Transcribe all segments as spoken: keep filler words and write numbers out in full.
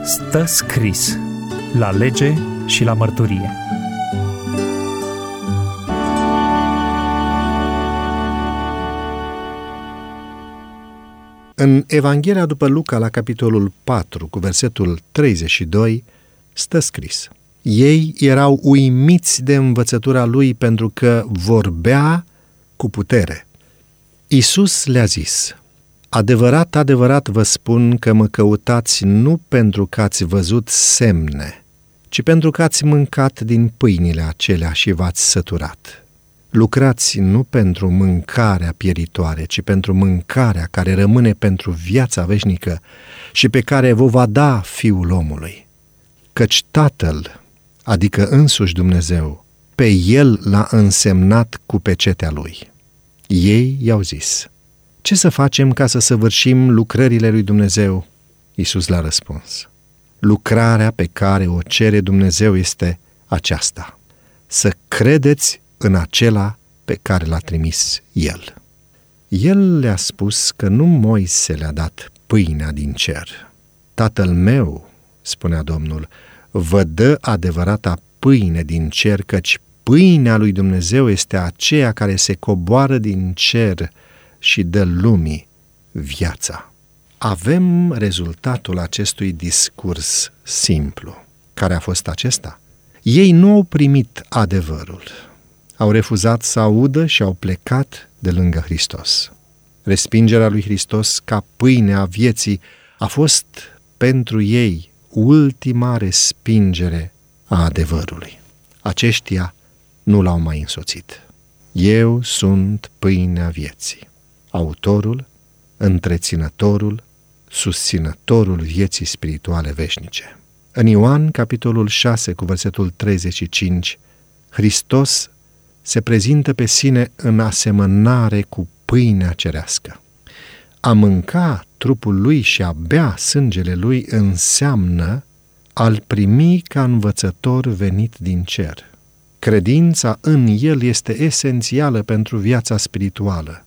Stă scris la lege și la mărturie. În Evanghelia după Luca, la capitolul patru, cu versetul treizeci și doi, stă scris: ei erau uimiți de învățătura lui pentru că vorbea cu putere. Iisus le-a zis: adevărat, adevărat vă spun că mă căutați nu pentru că ați văzut semne, ci pentru că ați mâncat din pâinile acelea și v-ați săturat. Lucrați nu pentru mâncarea pieritoare, ci pentru mâncarea care rămâne pentru viața veșnică și pe care vă va da Fiul omului. Căci Tatăl, adică însuși Dumnezeu, pe El l-a însemnat cu pecetea Lui. Ei i-au zis: ce să facem ca să săvârșim lucrările lui Dumnezeu? Iisus le-a răspuns: lucrarea pe care o cere Dumnezeu este aceasta, să credeți în acela pe care l-a trimis El. El le-a spus că nu Moise le-a dat pâinea din cer. Tatăl meu, spunea Domnul, vă dă adevărata pâine din cer, căci pâinea lui Dumnezeu este aceea care se coboară din cer și dă lumii viața. Avem rezultatul acestui discurs simplu. Care a fost acesta? Ei nu au primit adevărul. Au refuzat să audă și au plecat de lângă Hristos. Respingerea lui Hristos ca pâine a vieții a fost pentru ei ultima respingere a adevărului. Aceștia nu l-au mai însoțit. Eu sunt pâinea vieții. Autorul, întreținătorul, susținătorul vieții spirituale veșnice. În Ioan, capitolul șase, cu versetul treizeci și cinci, Hristos se prezintă pe sine în asemănare cu pâinea cerească. A mânca trupul lui și a bea sângele lui înseamnă a-l primi ca învățător venit din cer. Credința în el este esențială pentru viața spirituală.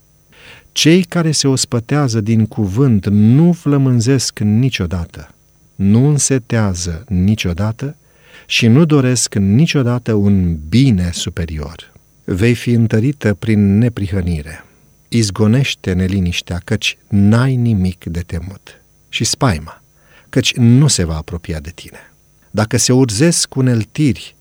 Cei care se ospătează din cuvânt nu flămânzesc niciodată, nu însetează niciodată și nu doresc niciodată un bine superior. Vei fi întărită prin neprihănire. Izgonește neliniștea, căci n-ai nimic de temut, și spaima, căci nu se va apropia de tine. Dacă se urzesc uneltiri,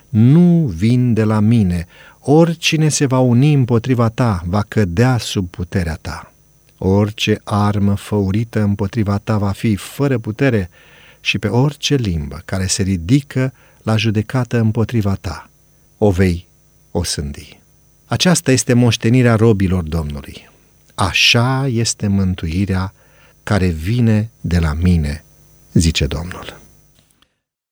nu vin de la mine. Oricine se va uni împotriva ta va cădea sub puterea ta. Orice armă făurită împotriva ta va fi fără putere și pe orice limbă care se ridică la judecată împotriva ta o vei osândi. Aceasta este moștenirea robilor Domnului. Așa este mântuirea care vine de la mine, zice Domnul.